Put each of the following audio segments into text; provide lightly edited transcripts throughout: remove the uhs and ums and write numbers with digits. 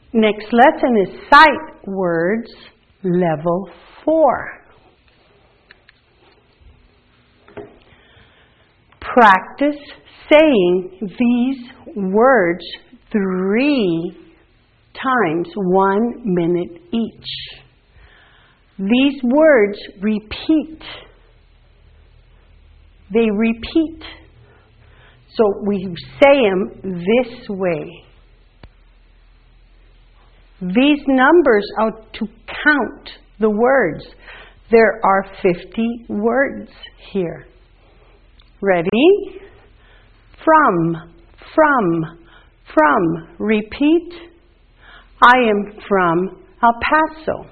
Next lesson is sight words, level 4. Practice saying these words 3 times, 1 minute each. These words repeat. They repeat. So we say them this way. These numbers are to count the words. There are 50 words here. Ready? From. Repeat. I am from El Paso.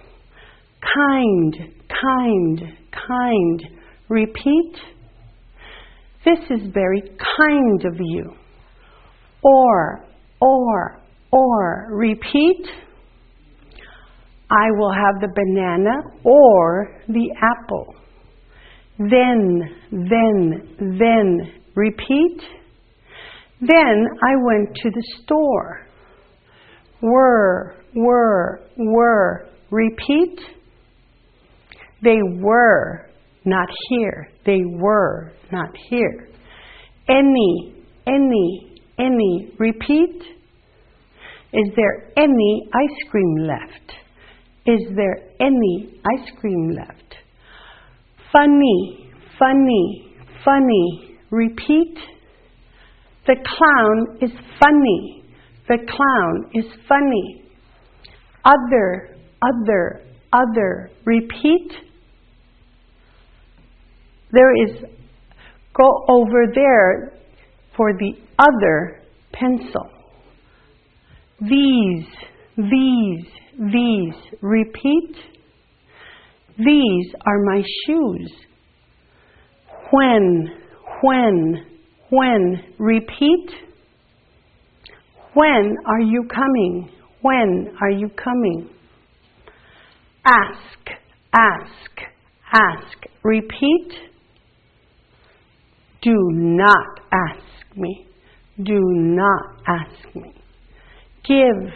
Kind. Repeat. This is very kind of you. Or. Repeat. I will have the banana or the apple. Then. Repeat. Then I went to the store. Were. Repeat. They were not here. They were not here. Any. Repeat. Is there any ice cream left? Is there any ice cream left? Funny. Repeat. The clown is funny. The clown is funny. Other. Repeat. Go over there for the other pencil. These. Repeat. These are my shoes. When. Repeat. When are you coming? When are you coming? Ask. Repeat. Do not ask me. Do not ask me. Give.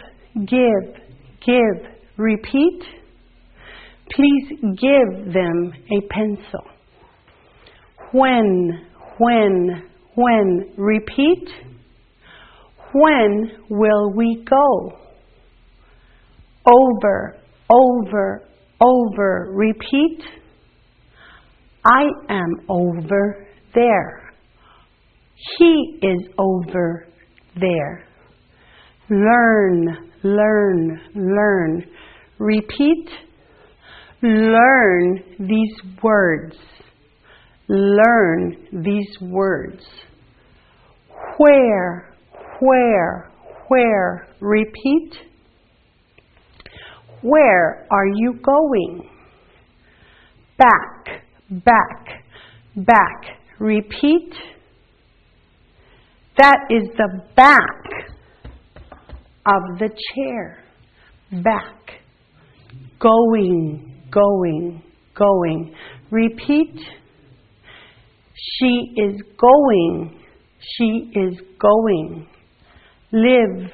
Repeat. Please give them a pencil. When. Repeat. When will we go? Over. Repeat. I am over there. He is over there. Learn. Repeat. Learn these words. Learn these words. Where. Repeat. Where are you going? Back. Repeat. That is the back of the chair. Back. Going. Repeat. She is going. Live.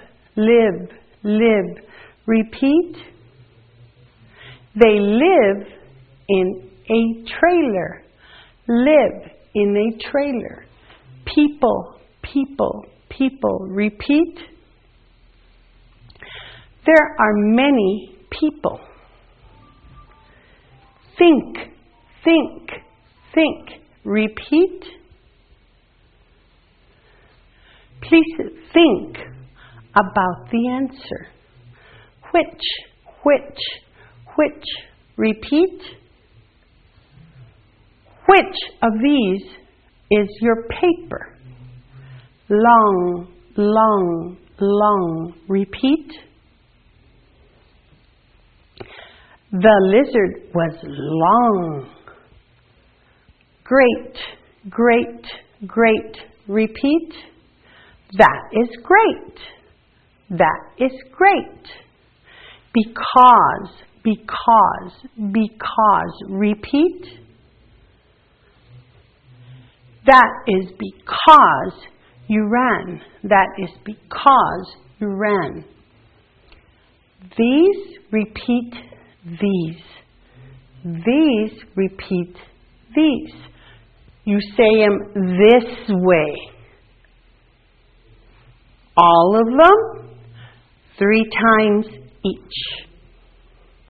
Repeat. They live in a trailer. Live in a trailer. People. Repeat. There are many people. Think. Repeat. Please think about the answer. Which. Repeat. Which of these is your paper? Long. Repeat. The lizard was long. Great. Repeat. That is great. Because. Repeat. That is because you ran. These repeat these. These repeat these. You say them this way. All of them 3 times each.